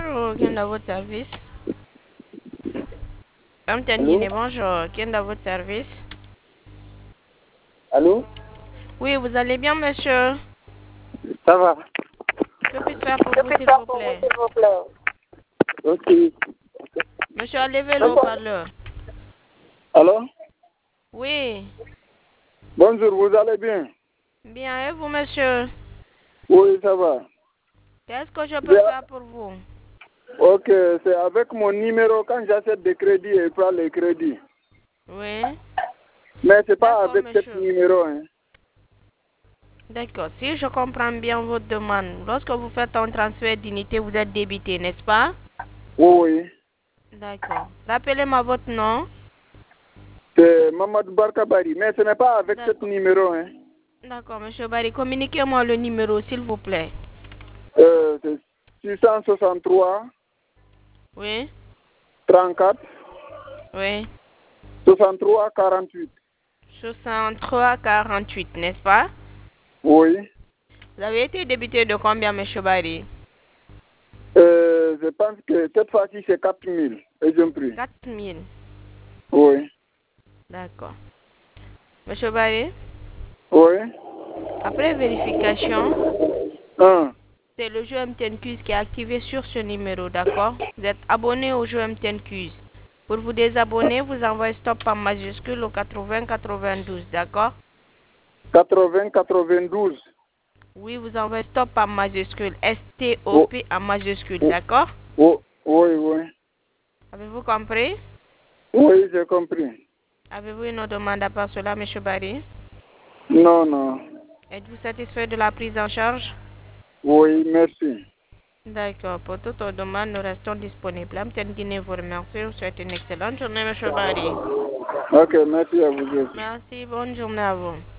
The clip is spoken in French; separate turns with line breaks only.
bonjour, qui est dans votre service?
Allô?
Bonjour, qui est dans votre service?
Allô?
Oui, vous allez bien, monsieur?
Ça va?
Que puis-je faire pour vous, s'il vous plaît?
Ok.
Monsieur, enlevez le haut-parleur.
Alors?
Oui,
Bonjour, vous allez bien?
bien, et vous, monsieur?
Oui, ça va.
Qu'est-ce que je peux
Bien.
faire pour vous?
Ok, c'est avec mon numéro quand j'achète des crédits et prends les crédits.
Oui,
Mais c'est pas
d'accord,
avec ce
monsieur.
numéro, hein.
D'accord, si je comprends bien votre demande, lorsque vous faites un transfert d'unité, vous êtes débité, n'est-ce pas?
Oui.
D'accord. Rappelez-moi votre nom.
C'est Mamadou Barkabari, mais ce n'est pas avec ce
D'accord.
numéro, hein.
D'accord, monsieur Barry, communiquez-moi le numéro, s'il vous plaît.
C'est 663
Oui,
34
oui.
63 48.
63 48, n'est-ce pas?
Oui.
Vous avez été débité de combien, monsieur Barry?
Je pense que cette fois-ci c'est 4000 et je me prie.
4000.
Oui.
D'accord. Monsieur Barry,
Oui.
après vérification,
Un.
c'est le jeu MTN Quiz qui est activé sur ce numéro, d'accord? Vous êtes abonné au jeu MTN Quiz. Pour vous désabonner, vous envoyez stop en majuscule au 80 92, d'accord?
92.
Oui, vous envoyez stop en majuscule,
Oh,
STOP en majuscule,
oh,
d'accord?
oh, oui, oui.
Avez-vous compris?
Oui, j'ai compris.
Avez-vous une autre demande à part cela, monsieur Barry?
Non, non.
Êtes-vous satisfait de la prise en charge?
Oui, merci.
D'accord. Pour toute autre demande, nous restons disponibles. Amten Guinée vous remercie. Vous souhaite une excellente journée, monsieur Barry.
Ok, merci à vous aussi.
Merci. Bonne journée à vous.